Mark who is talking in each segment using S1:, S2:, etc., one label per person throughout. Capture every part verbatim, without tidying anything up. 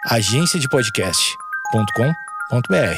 S1: agência de podcast ponto com ponto br.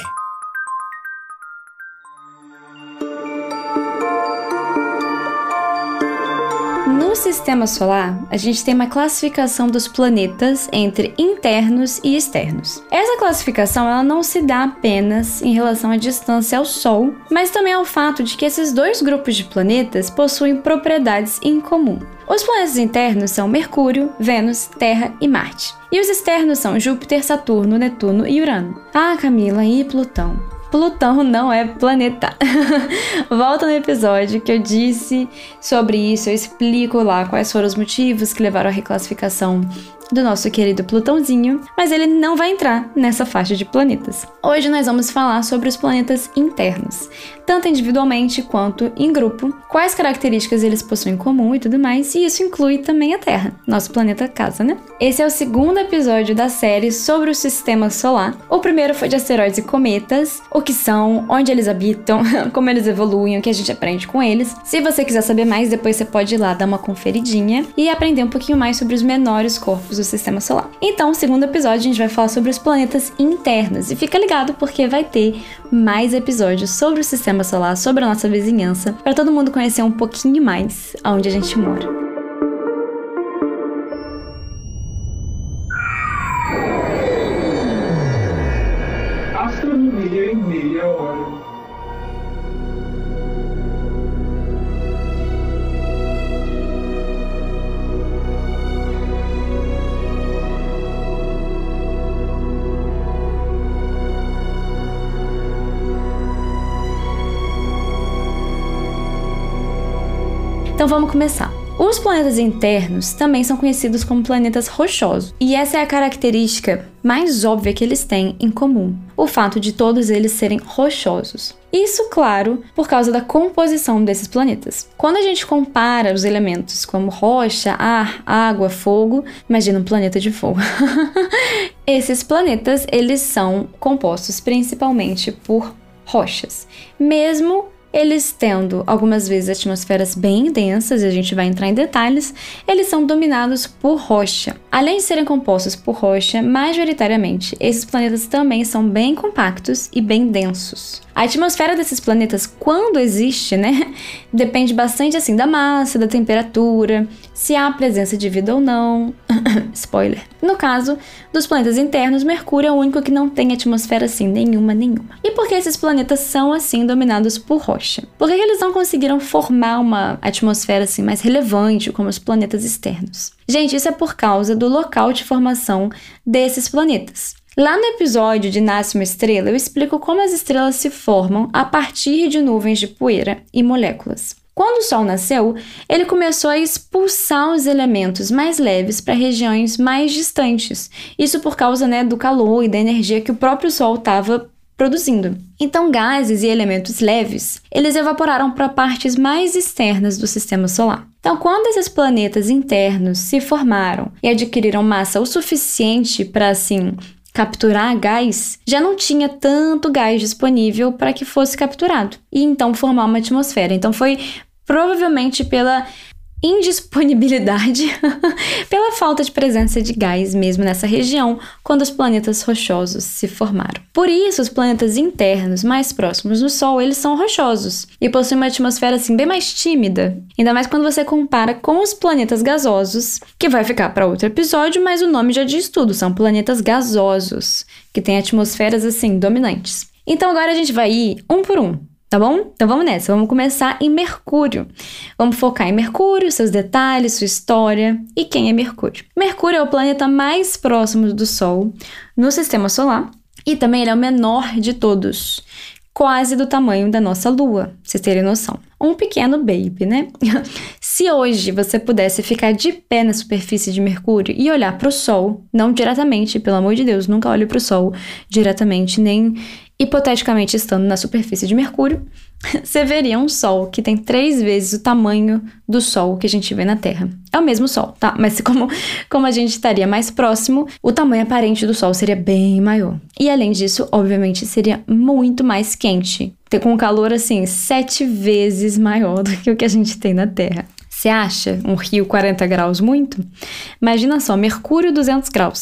S2: No Sistema Solar, a gente tem uma classificação dos planetas entre internos e externos. Essa classificação ela não se dá apenas em relação à distância ao Sol, mas também ao fato de que esses dois grupos de planetas possuem propriedades em comum. Os planetas internos são Mercúrio, Vênus, Terra e Marte. E os externos são Júpiter, Saturno, Netuno e Urano. Ah, Camila, e Plutão? Plutão não é planeta. Volta no episódio que eu disse sobre isso, eu explico lá quais foram os motivos que levaram à reclassificação do nosso querido Plutãozinho, mas ele não vai entrar nessa faixa de planetas. Hoje nós vamos falar sobre os planetas internos, tanto individualmente quanto em grupo, quais características eles possuem em comum e tudo mais, e isso inclui também a Terra, nosso planeta casa, né? Esse é o segundo episódio da série sobre o Sistema Solar. O primeiro foi de asteroides e cometas, o que são, onde eles habitam, como eles evoluem, o que a gente aprende com eles. Se você quiser saber mais, depois você pode ir lá dar uma conferidinha e aprender um pouquinho mais sobre os menores corpos do Sistema Solar. Então, no segundo episódio, a gente vai falar sobre os planetas internos. E fica ligado porque vai ter mais episódios sobre o Sistema Solar, sobre a nossa vizinhança, para todo mundo conhecer um pouquinho mais aonde a gente mora.
S3: Astronomia em meia hora.
S2: Então vamos começar. Os planetas internos também são conhecidos como planetas rochosos, e essa é a característica mais óbvia que eles têm em comum, o fato de todos eles serem rochosos. Isso, claro, por causa da composição desses planetas. Quando a gente compara os elementos como rocha, ar, água, fogo, imagina um planeta de fogo. Esses planetas, eles são compostos principalmente por rochas, mesmo eles tendo algumas vezes atmosferas bem densas, e a gente vai entrar em detalhes, eles são dominados por rocha. Além de serem compostos por rocha, majoritariamente, esses planetas também são bem compactos e bem densos. A atmosfera desses planetas, quando existe, né, depende bastante assim da massa, da temperatura, se há presença de vida ou não. Spoiler. No caso dos planetas internos, Mercúrio é o único que não tem atmosfera assim, nenhuma, nenhuma. E por que esses planetas são assim dominados por rocha? Por que eles não conseguiram formar uma atmosfera assim mais relevante como os planetas externos? Gente, isso é por causa do local de formação desses planetas. Lá no episódio de Nasce uma Estrela, eu explico como as estrelas se formam a partir de nuvens de poeira e moléculas. Quando o Sol nasceu, ele começou a expulsar os elementos mais leves para regiões mais distantes. Isso por causa, né, do calor e da energia que o próprio Sol estava produzindo. Então, gases e elementos leves, eles evaporaram para partes mais externas do Sistema Solar. Então, quando esses planetas internos se formaram e adquiriram massa o suficiente para, assim, capturar gás, já não tinha tanto gás disponível para que fosse capturado e então formar uma atmosfera. Então foi provavelmente pela indisponibilidade, pela falta de presença de gás mesmo nessa região, quando os planetas rochosos se formaram. Por isso, os planetas internos mais próximos do Sol, eles são rochosos e possuem uma atmosfera assim bem mais tímida, ainda mais quando você compara com os planetas gasosos, que vai ficar para outro episódio, mas o nome já diz tudo, são planetas gasosos, que têm atmosferas assim dominantes. Então agora a gente vai ir um por um. Tá bom? Então vamos nessa, vamos começar em Mercúrio. Vamos focar em Mercúrio, seus detalhes, sua história e quem é Mercúrio. Mercúrio é o planeta mais próximo do Sol no Sistema Solar e também ele é o menor de todos, quase do tamanho da nossa Lua, pra vocês terem noção. Um pequeno baby, né? Se hoje você pudesse ficar de pé na superfície de Mercúrio e olhar para o Sol, não diretamente, pelo amor de Deus, nunca olhe para o Sol diretamente, nem hipoteticamente estando na superfície de Mercúrio, você veria um Sol que tem três vezes o tamanho do Sol que a gente vê na Terra. É o mesmo Sol, tá? Mas como, como a gente estaria mais próximo, o tamanho aparente do Sol seria bem maior. E além disso, obviamente, seria muito mais quente. Ter com um calor, assim, sete vezes maior do que o que a gente tem na Terra. Você acha um Rio quarenta graus muito? Imagina só, Mercúrio duzentos graus.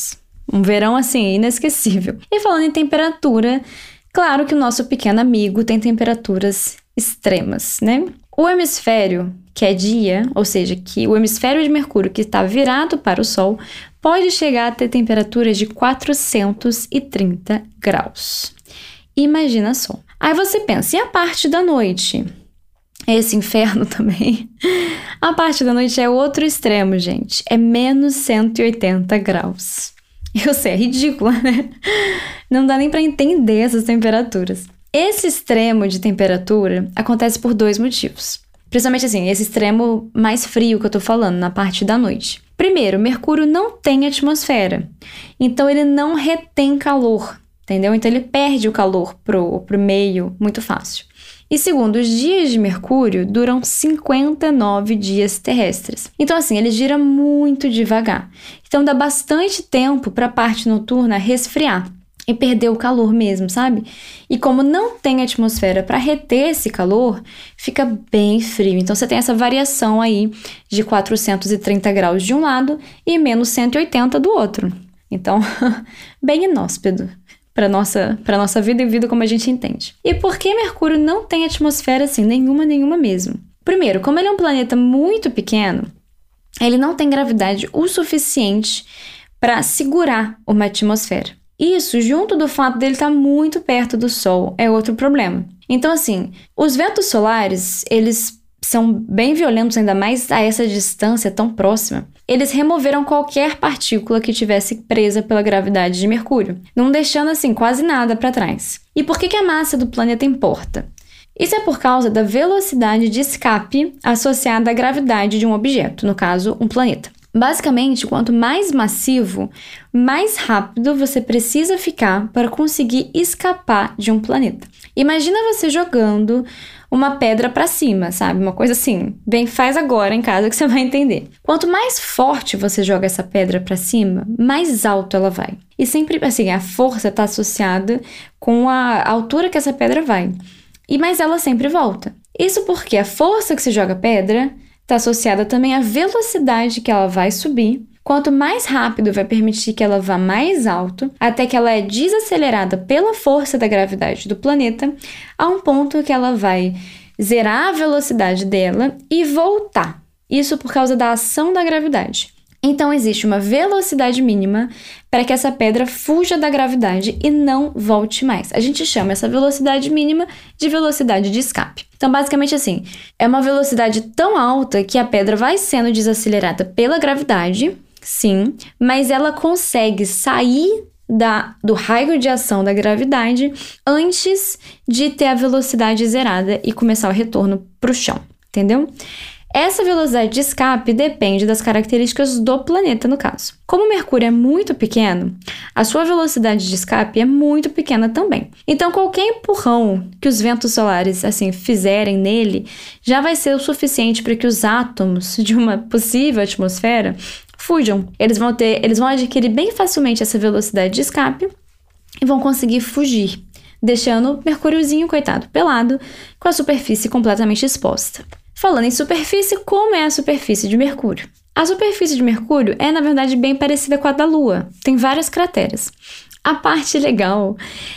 S2: Um verão, assim, inesquecível. E falando em temperatura, claro que o nosso pequeno amigo tem temperaturas extremas, né? O hemisfério, que é dia, ou seja, que o hemisfério de Mercúrio que está virado para o Sol, pode chegar a ter temperaturas de quatrocentos e trinta graus. Imagina só. Aí você pensa, e a parte da noite? Esse inferno também. A parte da noite é outro extremo, gente. É menos cento e oitenta graus. Eu sei, é ridículo, né? Não dá nem para entender essas temperaturas. Esse extremo de temperatura acontece por dois motivos. Principalmente assim, esse extremo mais frio que eu tô falando, na parte da noite. Primeiro, Mercúrio não tem atmosfera. Então ele não retém calor, entendeu? Então ele perde o calor pro, pro meio muito fácil. E segundo, os dias de Mercúrio duram cinquenta e nove dias terrestres. Então assim, ele gira muito devagar. Então dá bastante tempo para a parte noturna resfriar e perder o calor mesmo, sabe? E como não tem atmosfera para reter esse calor, fica bem frio. Então você tem essa variação aí de quatrocentos e trinta graus de um lado e menos cento e oitenta do outro. Então, bem inóspito para nossa, para nossa vida e vida como a gente entende. E por que Mercúrio não tem atmosfera assim? Nenhuma, nenhuma mesmo. Primeiro, como ele é um planeta muito pequeno, ele não tem gravidade o suficiente para segurar uma atmosfera. Isso, junto do fato dele estar muito perto do Sol, é outro problema. Então, assim, os ventos solares, eles são bem violentos, ainda mais a essa distância tão próxima. Eles removeram qualquer partícula que tivesse presa pela gravidade de Mercúrio, não deixando, assim, quase nada para trás. E por que que a massa do planeta importa? Isso é por causa da velocidade de escape associada à gravidade de um objeto, no caso, um planeta. Basicamente, quanto mais massivo, mais rápido você precisa ficar para conseguir escapar de um planeta. Imagina você jogando uma pedra para cima, sabe? Uma coisa assim, bem, faz agora em casa que você vai entender. Quanto mais forte você joga essa pedra para cima, mais alto ela vai. E sempre, assim, a força está associada com a altura que essa pedra vai. E mas ela sempre volta. Isso porque a força que se joga a pedra está associada também à velocidade que ela vai subir. Quanto mais rápido vai permitir que ela vá mais alto, até que ela é desacelerada pela força da gravidade do planeta, a um ponto que ela vai zerar a velocidade dela e voltar. Isso por causa da ação da gravidade. Então existe uma velocidade mínima para que essa pedra fuja da gravidade e não volte mais. A gente chama essa velocidade mínima de velocidade de escape. Então, basicamente assim, é uma velocidade tão alta que a pedra vai sendo desacelerada pela gravidade, sim, mas ela consegue sair da, do raio de ação da gravidade antes de ter a velocidade zerada e começar o retorno para o chão, entendeu? Essa velocidade de escape depende das características do planeta, no caso. Como Mercúrio é muito pequeno, a sua velocidade de escape é muito pequena também. Então, qualquer empurrão que os ventos solares assim fizerem nele já vai ser o suficiente para que os átomos de uma possível atmosfera fujam. Eles vão ter, eles vão adquirir bem facilmente essa velocidade de escape e vão conseguir fugir, deixando Mercúriozinho, coitado, pelado, com a superfície completamente exposta. Falando em superfície, como é a superfície de Mercúrio? A superfície de Mercúrio é, na verdade, bem parecida com a da Lua. Tem várias crateras. A parte legal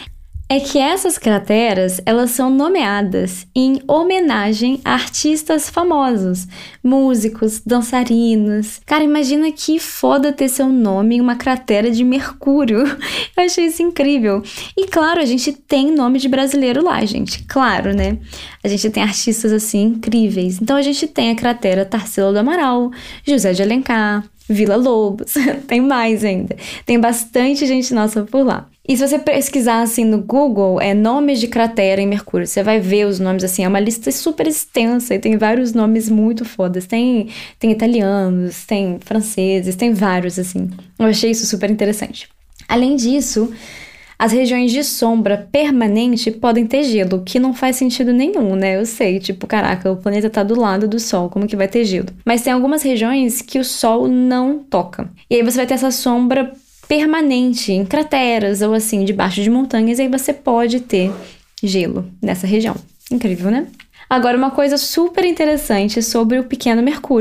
S2: é que essas crateras, elas são nomeadas em homenagem a artistas famosos, músicos, dançarinos. Cara, imagina que foda ter seu nome em uma cratera de Mercúrio. Eu achei isso incrível. E claro, a gente tem nome de brasileiro lá, gente. Claro, né? A gente tem artistas, assim, incríveis. Então a gente tem a cratera Tarsila do Amaral, José de Alencar, Vila Lobos. Tem mais ainda. Tem bastante gente nossa por lá. E se você pesquisar assim no Google, é nomes de cratera em Mercúrio, você vai ver os nomes assim, é uma lista super extensa e tem vários nomes muito fodas. Tem, tem italianos, tem franceses, tem vários assim. Eu achei isso super interessante. Além disso, as regiões de sombra permanente podem ter gelo, o que não faz sentido nenhum, né? Eu sei, tipo, caraca, o planeta tá do lado do Sol, como que vai ter gelo? Mas tem algumas regiões que o Sol não toca. E aí você vai ter essa sombra permanente em crateras ou assim, debaixo de montanhas, e aí você pode ter gelo nessa região. Incrível, né? Agora, uma coisa super interessante sobre o pequeno Mercúrio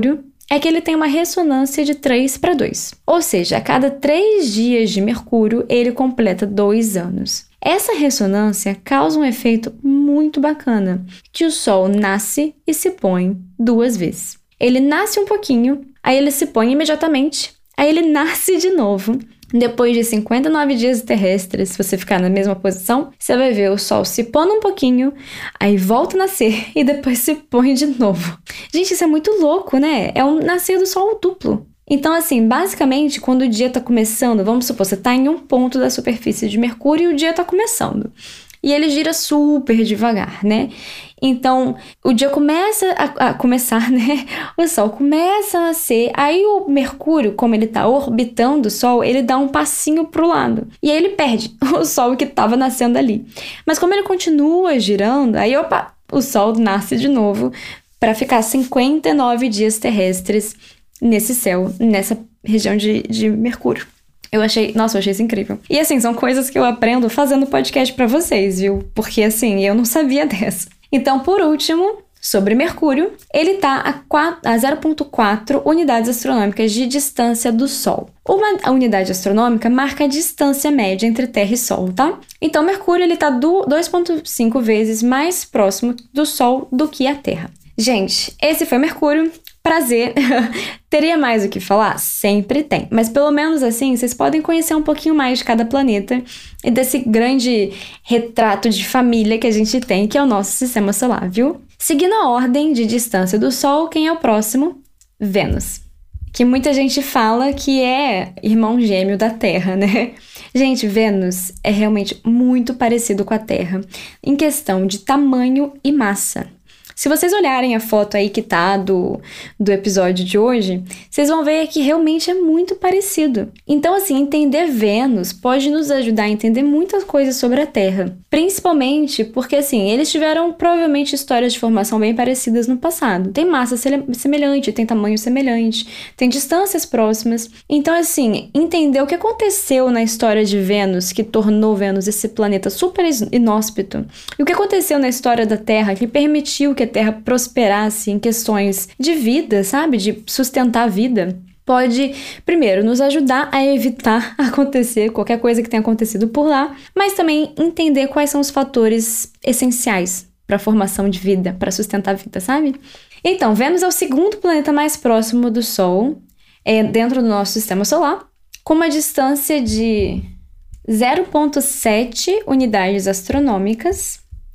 S2: é que ele tem uma ressonância de três para dois. Ou seja, a cada três dias de Mercúrio, ele completa dois anos. Essa ressonância causa um efeito muito bacana, que o Sol nasce e se põe duas vezes. Ele nasce um pouquinho, aí ele se põe imediatamente, aí ele nasce de novo. Depois de cinquenta e nove dias terrestres, se você ficar na mesma posição, você vai ver o Sol se pondo um pouquinho, aí volta a nascer e depois se põe de novo. Gente, isso é muito louco, né? É um nascer do Sol duplo. Então, assim, basicamente, quando o dia está começando, vamos supor, você está em um ponto da superfície de Mercúrio e o dia está começando. E ele gira super devagar, né? Então, o dia começa a, a começar, né? O Sol começa a nascer, aí o Mercúrio, como ele tá orbitando o Sol, ele dá um passinho pro lado. E aí ele perde o Sol que tava nascendo ali. Mas como ele continua girando, aí opa, o Sol nasce de novo para ficar cinquenta e nove dias terrestres nesse céu, nessa região de, de Mercúrio. Eu achei, nossa, eu achei isso incrível. E assim, são coisas que eu aprendo fazendo podcast pra vocês, viu? Porque assim, eu não sabia dessa. Então, por último, sobre Mercúrio, ele tá a zero vírgula quatro unidades astronômicas de distância do Sol. Uma unidade astronômica marca a distância média entre Terra e Sol, tá? Então, Mercúrio, ele tá dois vírgula cinco vezes mais próximo do Sol do que a Terra. Gente, esse foi Mercúrio. Prazer. Teria mais o que falar? Sempre tem. Mas pelo menos assim, vocês podem conhecer um pouquinho mais de cada planeta e desse grande retrato de família que a gente tem, que é o nosso sistema solar, viu? Seguindo a ordem de distância do Sol, quem é o próximo? Vênus. Que muita gente fala que é irmão gêmeo da Terra, né? Gente, Vênus é realmente muito parecido com a Terra em questão de tamanho e massa. Se vocês olharem a foto aí que tá do, do episódio de hoje, vocês vão ver que realmente é muito parecido. Então, assim, entender Vênus pode nos ajudar a entender muitas coisas sobre a Terra. Principalmente porque, assim, eles tiveram provavelmente histórias de formação bem parecidas no passado. Tem massa semelhante, tem tamanho semelhante, tem distâncias próximas. Então, assim, entender o que aconteceu na história de Vênus que tornou Vênus esse planeta super inóspito e o que aconteceu na história da Terra que permitiu que a Terra prosperasse em questões de vida, sabe? De sustentar a vida, pode, primeiro, nos ajudar a evitar acontecer qualquer coisa que tenha acontecido por lá, mas também entender quais são os fatores essenciais para a formação de vida, para sustentar a vida, sabe? Então, Vênus é o segundo planeta mais próximo do Sol, é, dentro do nosso sistema solar, com uma distância de zero vírgula sete unidades astronômicas.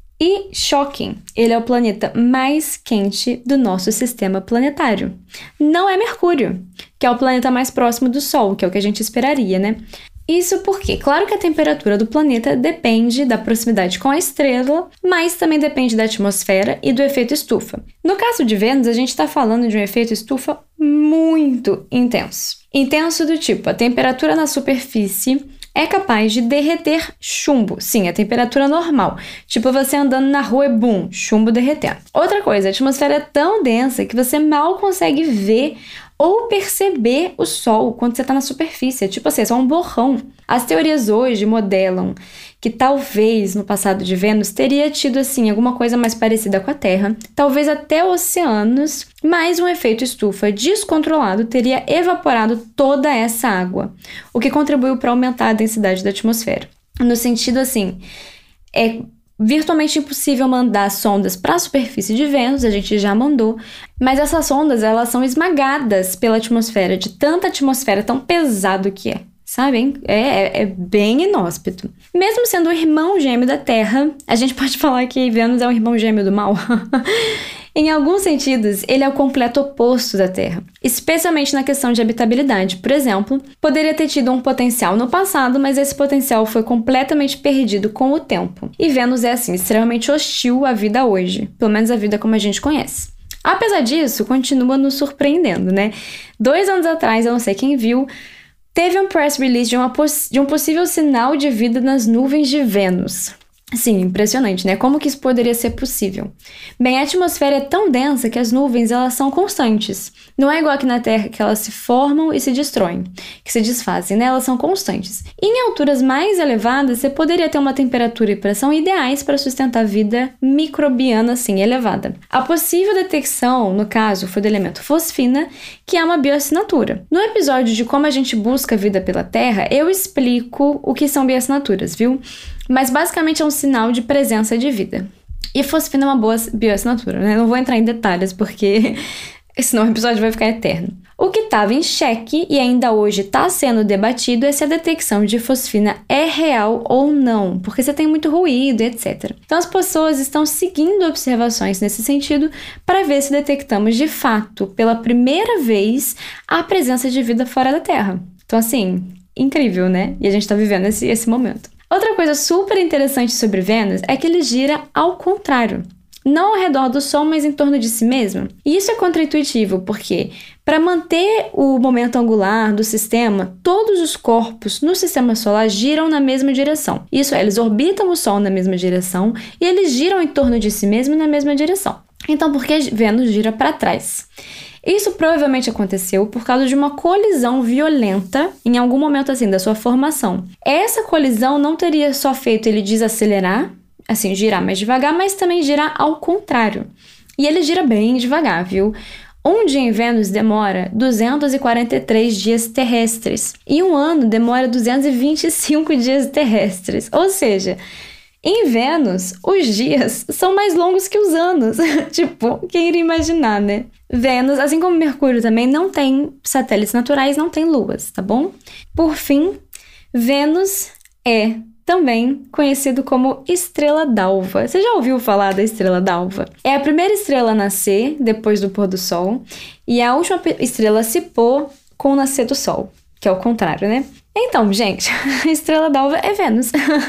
S2: E shocking, ele é o planeta mais quente do nosso sistema planetário. Não é Mercúrio, que é o planeta mais próximo do Sol, que é o que a gente esperaria, né? Isso porque, claro que a temperatura do planeta depende da proximidade com a estrela, mas também depende da atmosfera e do efeito estufa. No caso de Vênus, a gente está falando de um efeito estufa muito intenso. Intenso do tipo, a temperatura na superfície é capaz de derreter chumbo. Sim, a temperatura normal. Tipo você andando na rua e bum, chumbo derretendo. Outra coisa, a atmosfera é tão densa que você mal consegue ver ou perceber o Sol quando você está na superfície. É tipo assim, é só um borrão. As teorias hoje modelam que talvez no passado de Vênus teria tido assim alguma coisa mais parecida com a Terra, talvez até oceanos, mas um efeito estufa descontrolado teria evaporado toda essa água, o que contribuiu para aumentar a densidade da atmosfera. No sentido assim, é virtualmente impossível mandar sondas para a superfície de Vênus, a gente já mandou, mas essas sondas elas são esmagadas pela atmosfera, de tanta atmosfera tão pesado que é. Sabem? É, é, é bem inóspito. Mesmo sendo o irmão gêmeo da Terra, a gente pode falar que Vênus é um irmão gêmeo do mal. Em alguns sentidos, ele é o completo oposto da Terra, especialmente na questão de habitabilidade. Por exemplo, poderia ter tido um potencial no passado, mas esse potencial foi completamente perdido com o tempo. E Vênus é, assim, extremamente hostil à vida hoje, pelo menos a vida como a gente conhece. Apesar disso, continua nos surpreendendo, né? Dois anos atrás, eu não sei quem viu, teve um press release de, uma poss- de um possível sinal de vida nas nuvens de Vênus. Sim, impressionante, né? Como que isso poderia ser possível? Bem, a atmosfera é tão densa que as nuvens, elas são constantes. Não é igual aqui na Terra, que elas se formam e se destroem, que se desfazem, né? Elas são constantes. E em alturas mais elevadas, você poderia ter uma temperatura e pressão ideais para sustentar a vida microbiana, assim, elevada. A possível detecção, no caso, foi do elemento fosfina, que é uma bioassinatura. No episódio de como a gente busca vida pela Terra, eu explico o que são bioassinaturas, viu? Mas basicamente é um sinal de presença de vida. E fosfina é uma boa bioassinatura, né? Não vou entrar em detalhes porque senão o episódio vai ficar eterno. O que estava em xeque e ainda hoje está sendo debatido é se a detecção de fosfina é real ou não, porque você tem muito ruído, etcétera. Então as pessoas estão seguindo observações nesse sentido para ver se detectamos de fato, pela primeira vez, a presença de vida fora da Terra. Então assim, incrível, né? E a gente está vivendo esse, esse momento. Outra coisa super interessante sobre Vênus é que ele gira ao contrário. Não ao redor do Sol, mas em torno de si mesmo. E isso é contraintuitivo, porque para manter o momento angular do sistema, todos os corpos no sistema solar giram na mesma direção. Isso é, eles orbitam o Sol na mesma direção e eles giram em torno de si mesmo na mesma direção. Então, por que Vênus gira para trás? Isso provavelmente aconteceu por causa de uma colisão violenta em algum momento assim da sua formação. Essa colisão não teria só feito ele desacelerar, assim, girar mais devagar, mas também girar ao contrário. E ele gira bem devagar, viu? Um dia em Vênus demora duzentos e quarenta e três dias terrestres e um ano demora duzentos e vinte e cinco dias terrestres. Ou seja, em Vênus, os dias são mais longos que os anos. Tipo, quem iria imaginar, né? Vênus, assim como Mercúrio também, não tem satélites naturais, não tem luas, tá bom? Por fim, Vênus é também conhecido como estrela d'alva. Você já ouviu falar da estrela d'alva? É a primeira estrela a nascer depois do pôr do sol e a última estrela a se pôr com o nascer do sol, que é o contrário, né? Então, gente, a estrela d'alva é Vênus.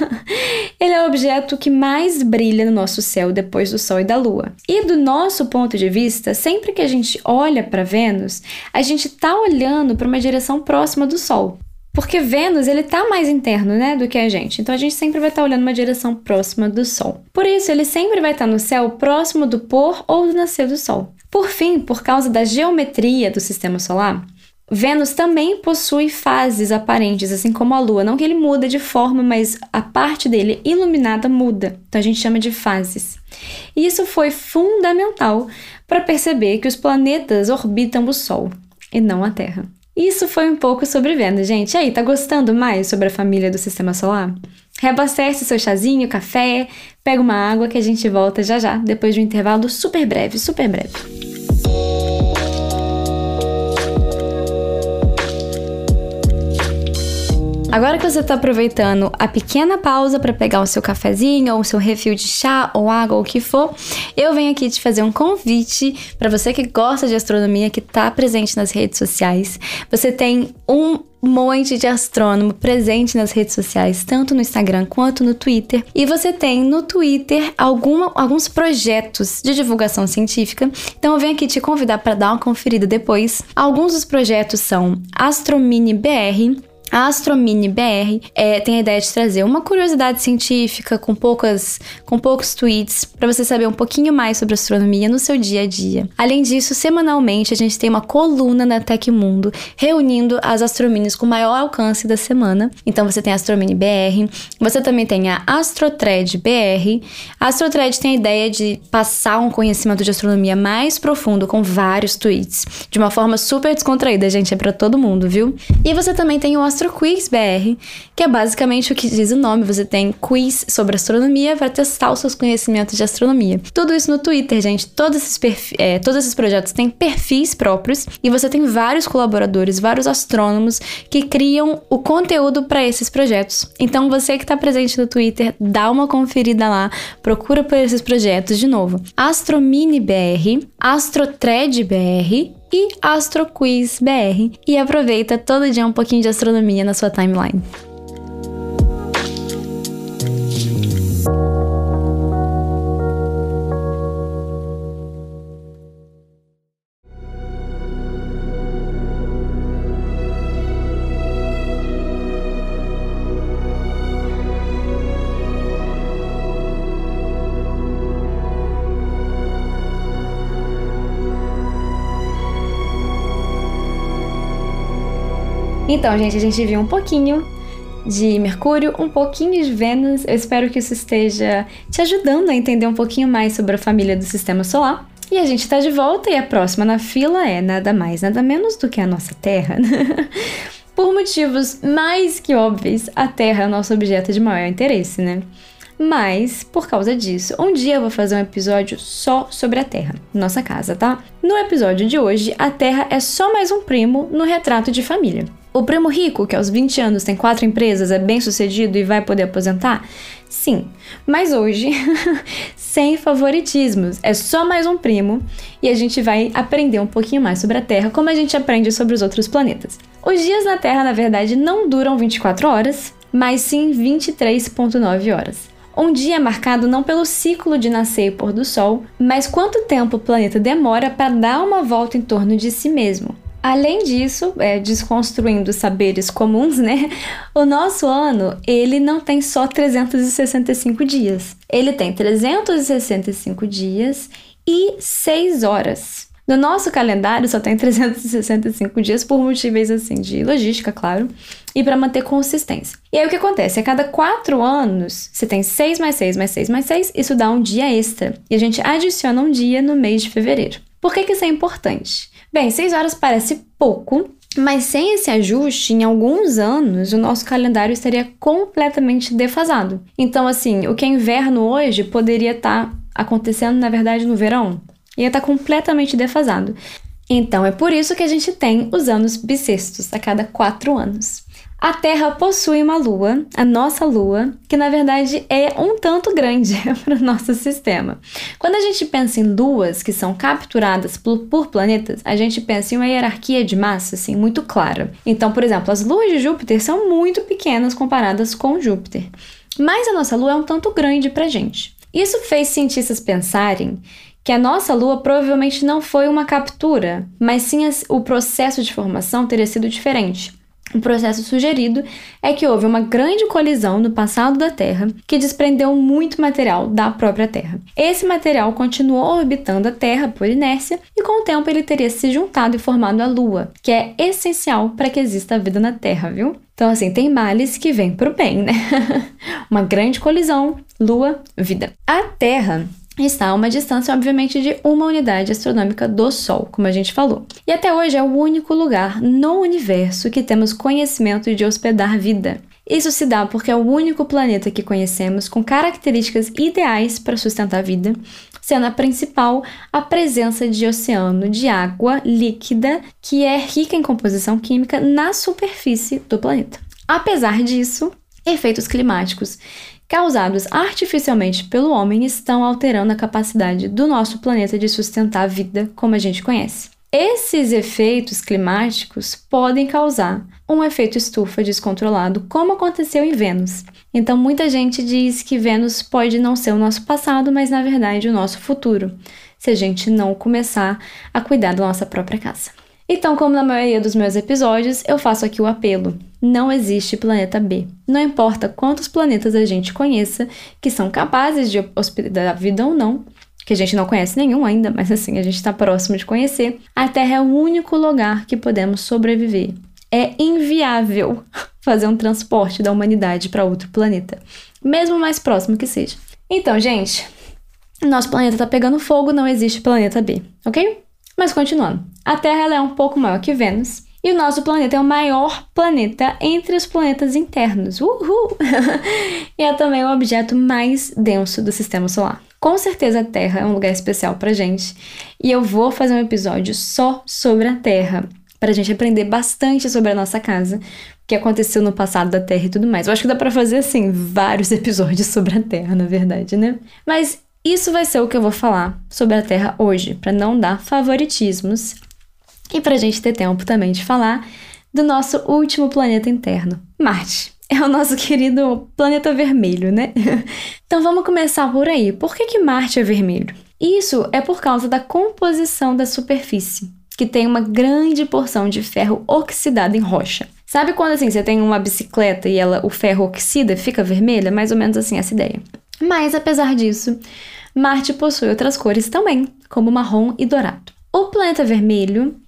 S2: Ele é o objeto que mais brilha no nosso céu depois do Sol e da Lua. E do nosso ponto de vista, sempre que a gente olha para Vênus, a gente está olhando para uma direção próxima do Sol. Porque Vênus, ele tá mais interno, né, do que a gente. Então, a gente sempre vai estar tá olhando uma direção próxima do Sol. Por isso, ele sempre vai estar tá no céu próximo do pôr ou do nascer do Sol. Por fim, por causa da geometria do sistema solar, Vênus também possui fases aparentes, assim como a Lua. Não que ele muda de forma, mas a parte dele iluminada muda. Então a gente chama de fases. E isso foi fundamental para perceber que os planetas orbitam o Sol e não a Terra. Isso foi um pouco sobre Vênus, gente. E aí, tá gostando mais sobre a família do Sistema Solar? Reabastece seu chazinho, café, pega uma água que a gente volta já já, depois de um intervalo super breve, super breve. Agora que você está aproveitando a pequena pausa para pegar o seu cafezinho ou o seu refil de chá ou água ou o que for, eu venho aqui te fazer um convite para você que gosta de astronomia, que está presente nas redes sociais. Você tem um monte de astrônomo presente nas redes sociais, tanto no Instagram quanto no Twitter. E você tem no Twitter alguma, alguns projetos de divulgação científica. Então eu venho aqui te convidar para dar uma conferida depois. Alguns dos projetos são Astromini B R. A Astromini B R é, tem a ideia de trazer uma curiosidade científica com, poucas, com poucos tweets para você saber um pouquinho mais sobre astronomia no seu dia a dia. Além disso, semanalmente a gente tem uma coluna na Tecmundo reunindo as astrominis com maior alcance da semana. Então você tem a Astromini B R, você também tem a Astrotred B R. A Astrotred tem a ideia de passar um conhecimento de astronomia mais profundo com vários tweets, de uma forma super descontraída, gente, é para todo mundo, viu? E você também tem o Astro Quiz B R, que é basicamente o que diz o nome. Você tem quiz sobre astronomia para testar os seus conhecimentos de astronomia. Tudo isso no Twitter, gente. Todos esses, perfi- é, todos esses projetos têm perfis próprios e você tem vários colaboradores, vários astrônomos que criam o conteúdo para esses projetos. Então, você que está presente no Twitter, dá uma conferida lá, procura por esses projetos de novo. Astromini B R, Astrotred B R e Astroquiz B R, e aproveita todo dia um pouquinho de astronomia na sua timeline. Então, gente, a gente viu um pouquinho de Mercúrio, um pouquinho de Vênus. Eu espero que isso esteja te ajudando a entender um pouquinho mais sobre a família do Sistema Solar. E a gente tá de volta e a próxima na fila é nada mais, nada menos do que a nossa Terra. Por motivos mais que óbvios, a Terra é o nosso objeto de maior interesse, né? Mas, por causa disso, um dia eu vou fazer um episódio só sobre a Terra, nossa casa, tá? No episódio de hoje, a Terra é só mais um primo no retrato de família. O primo rico, que aos vinte anos tem quatro empresas, é bem sucedido e vai poder aposentar? Sim, mas hoje, sem favoritismos, é só mais um primo e a gente vai aprender um pouquinho mais sobre a Terra, como a gente aprende sobre os outros planetas. Os dias na Terra, na verdade, não duram vinte e quatro horas, mas sim vinte e três vírgula nove horas. Um dia é marcado não pelo ciclo de nascer e pôr do Sol, mas quanto tempo o planeta demora para dar uma volta em torno de si mesmo. Além disso, é, desconstruindo saberes comuns, né? O nosso ano, ele não tem só trezentos e sessenta e cinco dias. Ele tem trezentos e sessenta e cinco dias e seis horas. No nosso calendário só tem trezentos e sessenta e cinco dias por motivos assim de logística, claro, e para manter consistência. E aí o que acontece? A cada quatro anos, você tem seis mais seis mais seis mais seis, isso dá um dia extra. E a gente adiciona um dia no mês de fevereiro. Por que que isso é importante? Bem, seis horas parece pouco, mas sem esse ajuste, em alguns anos, o nosso calendário estaria completamente defasado. Então, assim, o que é inverno hoje poderia estar acontecendo, na verdade, no verão. Ia estar completamente defasado. Então, é por isso que a gente tem os anos bissextos, a cada quatro anos. A Terra possui uma lua, a nossa lua, que na verdade é um tanto grande para o nosso sistema. Quando a gente pensa em luas que são capturadas por, por planetas, a gente pensa em uma hierarquia de massa assim, muito clara. Então, por exemplo, as luas de Júpiter são muito pequenas comparadas com Júpiter. Mas a nossa lua é um tanto grande para a gente. Isso fez cientistas pensarem que a nossa Lua provavelmente não foi uma captura, mas sim o processo de formação teria sido diferente. O processo sugerido é que houve uma grande colisão no passado da Terra que desprendeu muito material da própria Terra. Esse material continuou orbitando a Terra por inércia e com o tempo ele teria se juntado e formado a Lua, que é essencial para que exista a vida na Terra, viu? Então, assim, tem males que vêm pro bem, né? Uma grande colisão, Lua, vida. A Terra está a uma distância, obviamente, de uma unidade astronômica do Sol, como a gente falou. E até hoje é o único lugar no universo que temos conhecimento de hospedar vida. Isso se dá porque é o único planeta que conhecemos com características ideais para sustentar vida, sendo a principal a presença de oceano de água líquida que é rica em composição química na superfície do planeta. Apesar disso, efeitos climáticos causados artificialmente pelo homem estão alterando a capacidade do nosso planeta de sustentar a vida como a gente conhece. Esses efeitos climáticos podem causar um efeito estufa descontrolado, como aconteceu em Vênus. Então, muita gente diz que Vênus pode não ser o nosso passado, mas na verdade o nosso futuro, se a gente não começar a cuidar da nossa própria casa. Então, como na maioria dos meus episódios, eu faço aqui o apelo. Não existe planeta B. Não importa quantos planetas a gente conheça que são capazes de hospedar a vida ou não, que a gente não conhece nenhum ainda, mas assim, a gente está próximo de conhecer, a Terra é o único lugar que podemos sobreviver. É inviável fazer um transporte da humanidade para outro planeta, mesmo mais próximo que seja. Então, gente, nosso planeta está pegando fogo, não existe planeta B, ok? Mas continuando, a Terra ela é um pouco maior que Vênus e o nosso planeta é o maior planeta entre os planetas internos. Uhul! E é também o objeto mais denso do Sistema Solar. Com certeza a Terra é um lugar especial pra gente e eu vou fazer um episódio só sobre a Terra, pra gente aprender bastante sobre a nossa casa, o que aconteceu no passado da Terra e tudo mais. Eu acho que dá pra fazer, assim, vários episódios sobre a Terra, na verdade, né? Mas isso vai ser o que eu vou falar sobre a Terra hoje, para não dar favoritismos e para a gente ter tempo também de falar do nosso último planeta interno, Marte. É o nosso querido planeta vermelho, né? Então vamos começar por aí. Por que que Marte é vermelho? Isso é por causa da composição da superfície, que tem uma grande porção de ferro oxidado em rocha. Sabe quando assim você tem uma bicicleta e ela, o ferro oxida, fica vermelha? Mais ou menos assim essa ideia. Mas apesar disso, Marte possui outras cores também, como marrom e dourado. O planeta vermelho,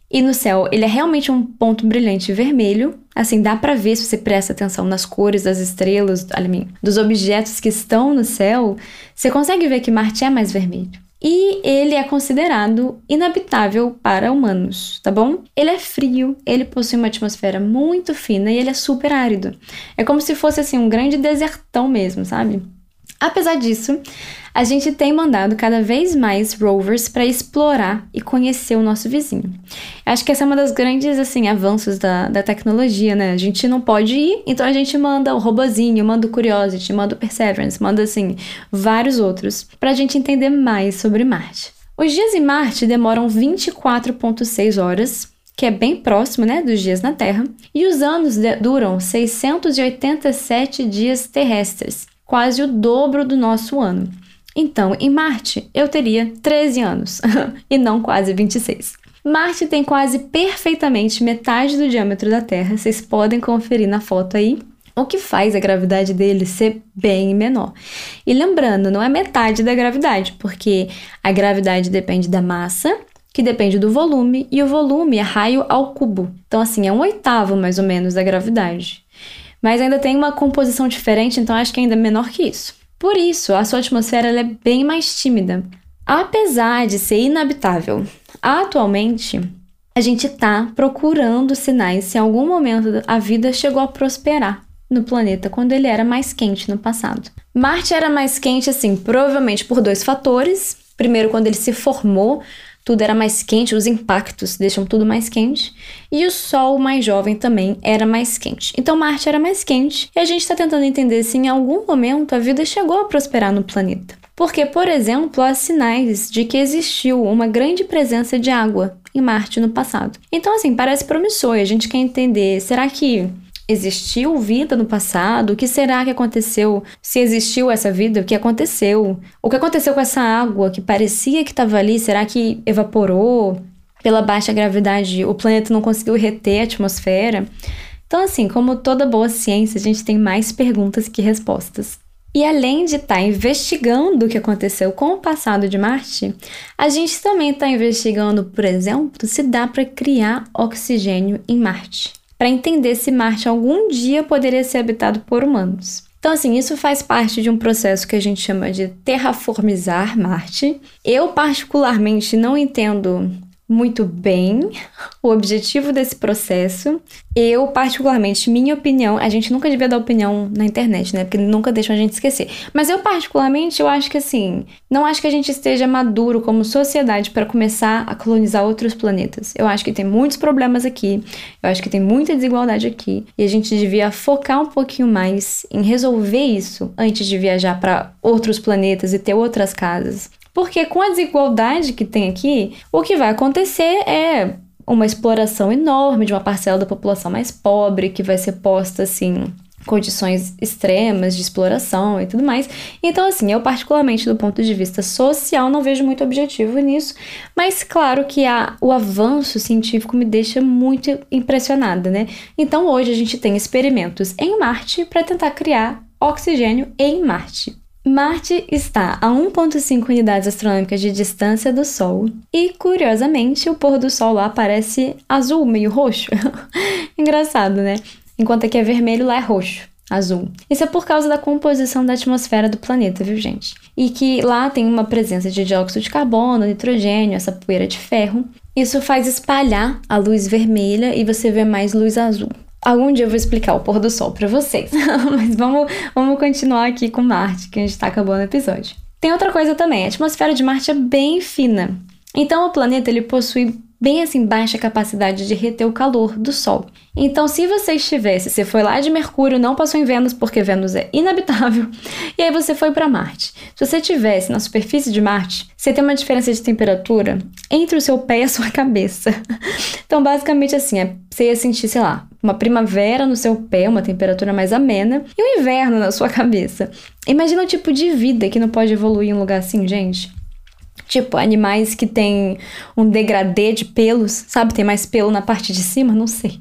S2: E no céu, ele é realmente um ponto brilhante vermelho. Assim, dá pra ver, se você presta atenção nas cores das estrelas, dos objetos que estão no céu, você consegue ver que Marte é mais vermelho. E ele é considerado inabitável para humanos, tá bom? Ele é frio, ele possui uma atmosfera muito fina e ele é super árido. É como se fosse, assim, um grande desertão mesmo, sabe? Apesar disso, a gente tem mandado cada vez mais rovers para explorar e conhecer o nosso vizinho. Acho que essa é uma das grandes, assim, avanços da, da tecnologia, né? A gente não pode ir, então a gente manda o robozinho, manda o Curiosity, manda o Perseverance, manda, assim, vários outros, para a gente entender mais sobre Marte. Os dias em Marte demoram vinte e quatro vírgula seis horas, que é bem próximo, né, dos dias na Terra, e os anos de- duram seiscentos e oitenta e sete dias terrestres, quase o dobro do nosso ano. Então, em Marte, eu teria treze anos, e não quase vinte e seis. Marte tem quase perfeitamente metade do diâmetro da Terra, vocês podem conferir na foto aí, o que faz a gravidade dele ser bem menor. E lembrando, não é metade da gravidade, porque a gravidade depende da massa, que depende do volume, e o volume é raio ao cubo. Então, assim, é um oitavo, mais ou menos, da gravidade. Mas ainda tem uma composição diferente, então acho que ainda é menor que isso. Por isso, a sua atmosfera ela é bem mais tímida. Apesar de ser inabitável, atualmente, a gente está procurando sinais se em algum momento a vida chegou a prosperar no planeta quando ele era mais quente no passado. Marte era mais quente, assim, provavelmente por dois fatores. Primeiro, quando ele se formou, tudo era mais quente, os impactos deixam tudo mais quente. E o Sol mais jovem também era mais quente. Então Marte era mais quente e a gente está tentando entender se em algum momento a vida chegou a prosperar no planeta. Porque, por exemplo, há sinais de que existiu uma grande presença de água em Marte no passado. Então, assim, parece promissor e a gente quer entender, será que existiu vida no passado? O que será que aconteceu? Se existiu essa vida, o que aconteceu? O que aconteceu com essa água que parecia que estava ali? Será que evaporou? Pela baixa gravidade, o planeta não conseguiu reter a atmosfera? Então, assim, como toda boa ciência, a gente tem mais perguntas que respostas. E além de estar investigando o que aconteceu com o passado de Marte, a gente também está investigando, por exemplo, se dá para criar oxigênio em Marte, para entender se Marte algum dia poderia ser habitado por humanos. Então, assim, isso faz parte de um processo que a gente chama de terraformizar Marte. Eu, particularmente, não entendo muito bem o objetivo desse processo. Eu, particularmente, minha opinião, a gente nunca devia dar opinião na internet, né? Porque nunca deixam a gente esquecer. Mas eu, particularmente, eu acho que, assim, não acho que a gente esteja maduro como sociedade para começar a colonizar outros planetas. Eu acho que tem muitos problemas aqui, eu acho que tem muita desigualdade aqui, e a gente devia focar um pouquinho mais em resolver isso antes de viajar para outros planetas e ter outras casas. Porque com a desigualdade que tem aqui, o que vai acontecer é uma exploração enorme de uma parcela da população mais pobre, que vai ser posta, assim, condições extremas de exploração e tudo mais. Então, assim, eu particularmente, do ponto de vista social, não vejo muito objetivo nisso, mas claro que a, o avanço científico me deixa muito impressionada, né? Então, hoje a gente tem experimentos em Marte para tentar criar oxigênio em Marte. Marte está a um vírgula cinco unidades astronômicas de distância do Sol e, curiosamente, o pôr do Sol lá parece azul, meio roxo. Engraçado, né? Enquanto aqui é vermelho, lá é roxo, azul. Isso é por causa da composição da atmosfera do planeta, viu, gente? E que lá tem uma presença de dióxido de carbono, nitrogênio, essa poeira de ferro. Isso faz espalhar a luz vermelha e você vê mais luz azul. Algum dia eu vou explicar o pôr do sol pra vocês, mas vamos, vamos continuar aqui com Marte, que a gente tá acabando o episódio. Tem outra coisa também, a atmosfera de Marte é bem fina, então o planeta ele possui bem assim baixa capacidade de reter o calor do Sol. Então se você estivesse, você foi lá de Mercúrio, não passou em Vênus porque Vênus é inabitável, e aí você foi para Marte. Se você estivesse na superfície de Marte, você tem uma diferença de temperatura entre o seu pé e a sua cabeça. Então basicamente assim, é, você ia sentir, sei lá, uma primavera no seu pé, uma temperatura mais amena, e um inverno na sua cabeça. Imagina o tipo de vida que não pode evoluir em um lugar assim, gente. Tipo, animais que tem um degradê de pelos, sabe? Tem mais pelo na parte de cima? Não sei.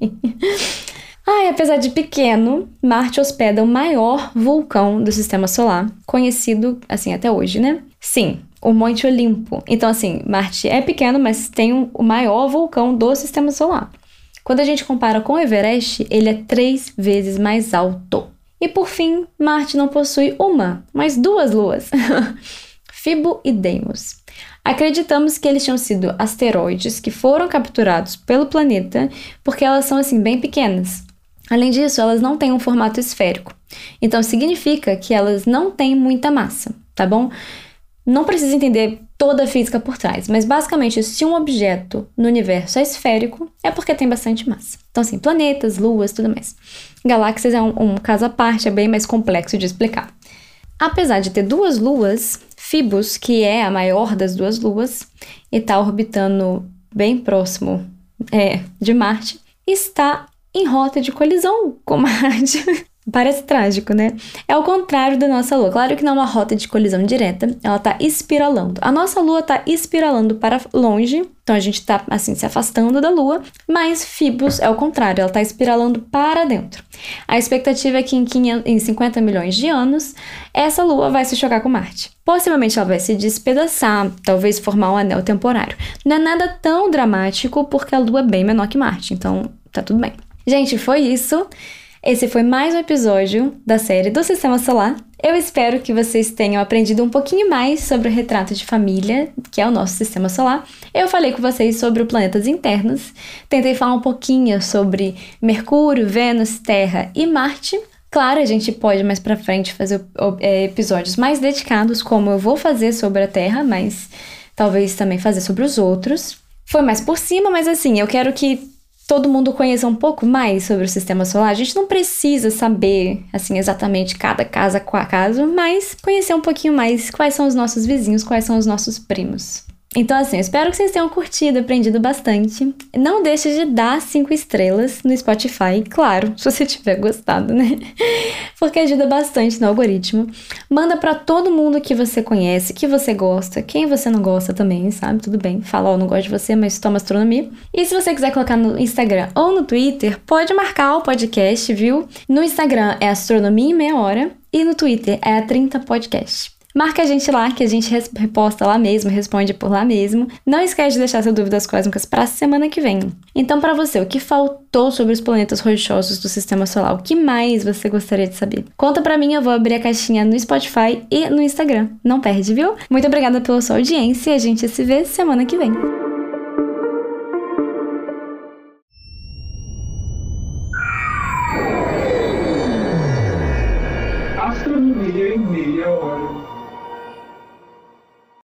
S2: Ai, apesar de pequeno, Marte hospeda o maior vulcão do Sistema Solar, conhecido, assim, até hoje, né? Sim, o Monte Olimpo. Então, assim, Marte é pequeno, mas tem um, o maior vulcão do Sistema Solar. Quando a gente compara com o Everest, ele é três vezes mais alto. E por fim, Marte não possui uma, mas duas luas, Fibo e Deimos. Acreditamos que eles tinham sido asteroides que foram capturados pelo planeta porque elas são, assim, bem pequenas. Além disso, elas não têm um formato esférico. Então, significa que elas não têm muita massa, tá bom? Não precisa entender toda a física por trás, mas basicamente, se um objeto no universo é esférico, é porque tem bastante massa. Então, assim, planetas, luas, tudo mais. Galáxias é um, um caso à parte, é bem mais complexo de explicar. Apesar de ter duas luas, Phobos, que é a maior das duas luas, e está orbitando bem próximo é, de Marte, está em rota de colisão com Marte. Parece trágico, né? É o contrário da nossa Lua. Claro que não é uma rota de colisão direta, ela tá espiralando. A nossa Lua tá espiralando para longe, então a gente tá, assim, se afastando da Lua, mas Phobos é o contrário, ela tá espiralando para dentro. A expectativa é que em, quinhentos, em cinquenta milhões de anos, essa Lua vai se chocar com Marte. Possivelmente ela vai se despedaçar, talvez formar um anel temporário. Não é nada tão dramático, porque a Lua é bem menor que Marte, então tá tudo bem. Gente, foi isso. Esse foi mais um episódio da série do Sistema Solar. Eu espero que vocês tenham aprendido um pouquinho mais sobre o retrato de família, que é o nosso Sistema Solar. Eu falei com vocês sobre os planetas internos, tentei falar um pouquinho sobre Mercúrio, Vênus, Terra e Marte. Claro, a gente pode mais pra frente fazer é, episódios mais dedicados, como eu vou fazer sobre a Terra, mas talvez também fazer sobre os outros. Foi mais por cima, mas assim, eu quero que todo mundo conheça um pouco mais sobre o Sistema Solar. A gente não precisa saber, assim, exatamente cada casa com a casa, mas conhecer um pouquinho mais quais são os nossos vizinhos, quais são os nossos primos. Então, assim, eu espero que vocês tenham curtido, aprendido bastante. Não deixe de dar cinco estrelas no Spotify, claro, se você tiver gostado, né? Porque ajuda bastante no algoritmo. Manda pra todo mundo que você conhece, que você gosta, quem você não gosta também, sabe? Tudo bem, fala, ó, oh, não gosto de você, mas toma astronomia. E se você quiser colocar no Instagram ou no Twitter, pode marcar o podcast, viu? No Instagram é Astronomia em Meia Hora e no Twitter é a trinta Podcast. Marca a gente lá, que a gente reposta lá mesmo, responde por lá mesmo. Não esquece de deixar suas dúvidas cósmicas para a semana que vem. Então, para você, o que faltou sobre os planetas rochosos do Sistema Solar? O que mais você gostaria de saber? Conta pra mim, eu vou abrir a caixinha no Spotify e no Instagram. Não perde, viu? Muito obrigada pela sua audiência e a gente se vê semana que vem.
S3: Astronomia em Meia Hora.